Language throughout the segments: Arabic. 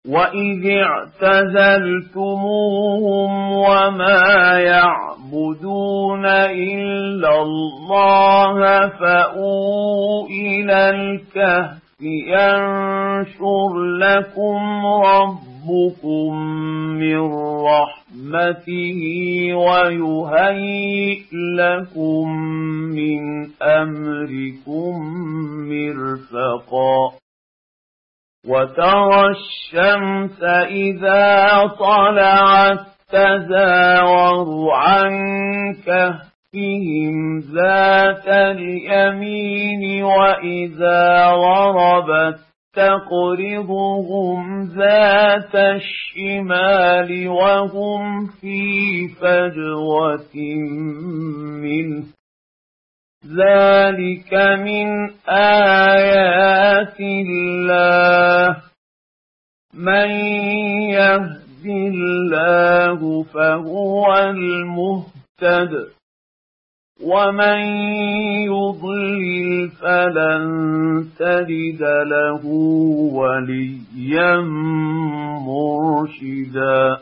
وَإِذِ اعْتَزَلْتُمُوهُمْ وَمَا يَعْبُدُونَ إِلَّا اللَّهَ فَأْوُوا إِلَى الْكَهْفِ يَنشُرْ لَكُمْ رَبُّكُم مِّن رَّحْمَتِهِ وَيُهَيِّئْ لَكُم مِّنْ أَمْرِكُم مِّرْفَقًا وَتَرَى الشَّمْسَ إِذَا طَلَعَت تَّزَاوَرُ عَن كَهْفِهِمْ ذَاتَ الْيَمِينِ وَإِذَا غَرَبَت تَّقْرِضُهُمْ ذَاتَ الشِّمَالِ وَهُمْ فِي فَجْوَةٍ مِّنْهُ ذَلِكَ مِنْ آيَاتِ اللَّهِ مَن يَهْدِ اللَّهُ فَهُوَ الْمُهْتَدِ وَمَن يُضْلِلْ فَلَن تَجِدَ لَهُ وَلِيًّا مُّرْشِدًا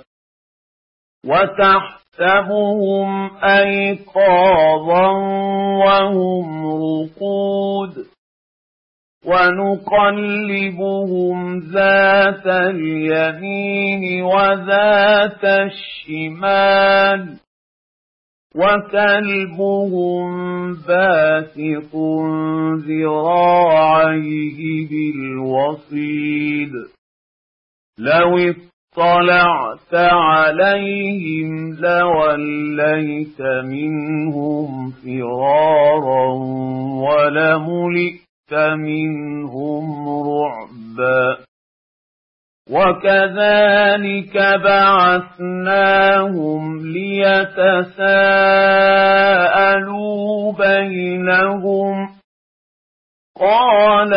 وَتَحْسَبُهُمْ أَيْقَاظًا وَهُمْ رُقُودٌ وَنُقَلِّبُهُمْ ذَاتَ الْيَمِينِ وَذَاتَ الشِّمَالِ وَكَلْبُهُم بَاسِطٌ ذِرَاعَيْهِ بِالْوَصِيدِ لَوِ اطَّلَعْتَ عَلَيْهِمْ لَوَلَّيْتَ مِنْهُمْ فِرَارًا وَلَمُلِئْتَ مِنْهُمْ رُعْبًا وَكَذَلِكَ بَعَثْنَاهُمْ لِيَتَسَاءَلُوا بَيْنَهُمْ قَالَ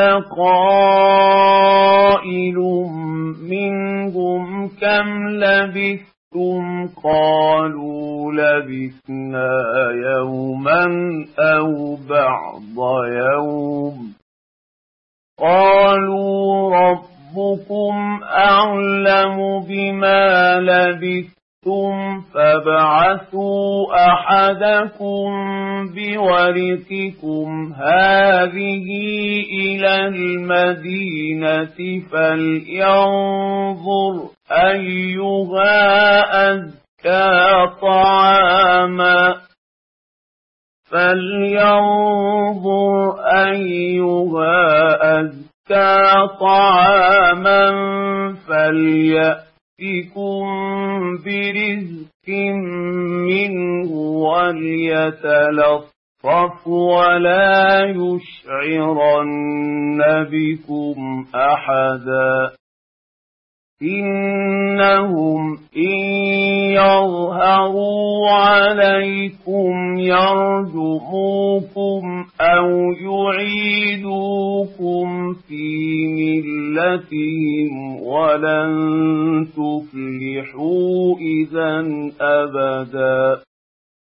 قَائِلٌ مِّنْهُمْ كَمْ لَبِثْتُمْ قَالُوا لَبِثْنَا يَوْمًا أَوْ بَعْضَ يَوْمٍ قَالُوا رَبُّكُمْ أَعْلَمُ بِمَا لَبِثْتُمْ فَابْعَثُوا أَحَدَكُم بِوَرِقِكُمْ هَٰذِهِ إِلَى الْمَدِينَةِ فَلْيَنظُرْ أَيُّهَا أَزْكَىٰ طَعَامًا فَلْيَأْتِكُم بِرِزْقٍ مِّنْهُ وَلْيَتَلَطَّفْ وَلَا يُشْعِرَنَّ بِكُمْ أَحَدًا إِنَّهُمْ إِن يَظْهَرُوا عَلَيْكُمْ يَرْجُمُوكُمْ أَوْ يُعِيدُوكُمْ فِي مِلَّتِهِمْ وَلَن تُفْلِحُوا إِذًا أَبَدًا